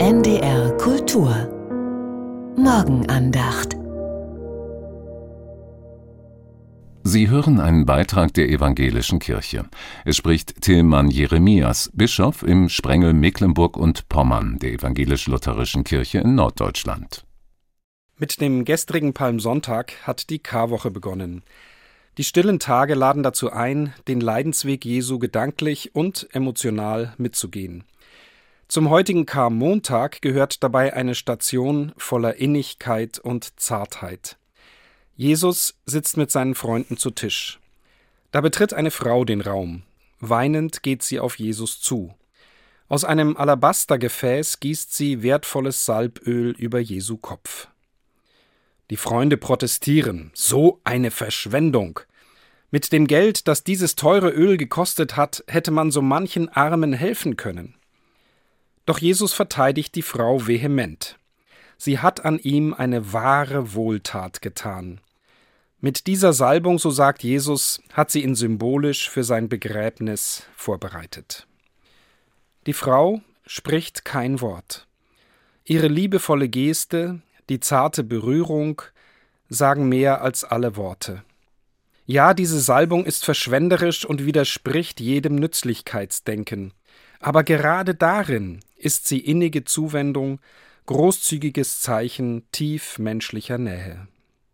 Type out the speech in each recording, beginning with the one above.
NDR Kultur Morgenandacht. Sie hören einen Beitrag der Evangelischen Kirche. Es spricht Tilman Jeremias, Bischof im Sprengel Mecklenburg und Pommern der Evangelisch-Lutherischen Kirche in Norddeutschland. Mit dem gestrigen Palmsonntag hat die Karwoche begonnen. Die stillen Tage laden dazu ein, den Leidensweg Jesu gedanklich und emotional mitzugehen. Zum heutigen Karmontag gehört dabei eine Station voller Innigkeit und Zartheit. Jesus sitzt mit seinen Freunden zu Tisch. Da betritt eine Frau den Raum. Weinend geht sie auf Jesus zu. Aus einem Alabastergefäß gießt sie wertvolles Salböl über Jesu Kopf. Die Freunde protestieren. So eine Verschwendung! Mit dem Geld, das dieses teure Öl gekostet hat, hätte man so manchen Armen helfen können. Doch Jesus verteidigt die Frau vehement. Sie hat an ihm eine wahre Wohltat getan. Mit dieser Salbung, so sagt Jesus, hat sie ihn symbolisch für sein Begräbnis vorbereitet. Die Frau spricht kein Wort. Ihre liebevolle Geste, die zarte Berührung sagen mehr als alle Worte. Ja, diese Salbung ist verschwenderisch und widerspricht jedem Nützlichkeitsdenken. Aber gerade darin ist sie innige Zuwendung, großzügiges Zeichen tief menschlicher Nähe.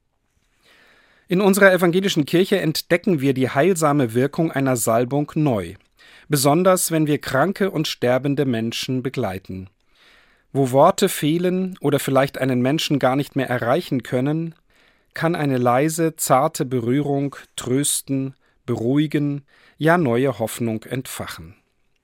In unserer evangelischen Kirche entdecken wir die heilsame Wirkung einer Salbung neu, besonders wenn wir kranke und sterbende Menschen begleiten. Wo Worte fehlen oder vielleicht einen Menschen gar nicht mehr erreichen können, kann eine leise, zarte Berührung trösten, beruhigen, ja neue Hoffnung entfachen.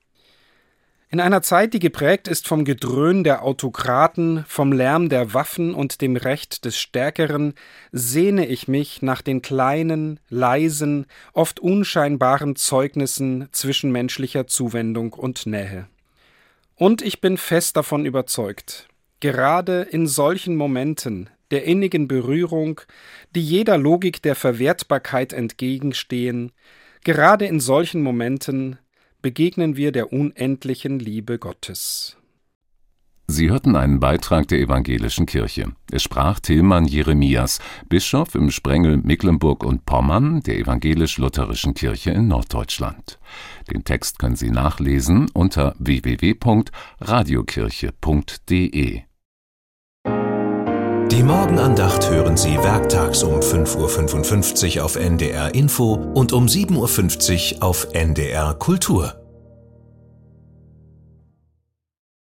In einer Zeit, die geprägt ist vom Gedröhn der Autokraten, vom Lärm der Waffen und dem Recht des Stärkeren, sehne ich mich nach den kleinen, leisen, oft unscheinbaren Zeugnissen zwischenmenschlicher Zuwendung und Nähe. Und ich bin fest davon überzeugt, gerade in solchen Momenten der innigen Berührung, die jeder Logik der Verwertbarkeit entgegenstehen, gerade in solchen Momenten begegnen wir der unendlichen Liebe Gottes. Sie hörten einen Beitrag der Evangelischen Kirche. Es sprach Tilman Jeremias, Bischof im Sprengel Mecklenburg und Pommern der Evangelisch-Lutherischen Kirche in Norddeutschland. Den Text können Sie nachlesen unter www.radiokirche.de. Die Morgenandacht hören Sie werktags um 5:55 Uhr auf NDR Info und um 7:50 Uhr auf NDR Kultur.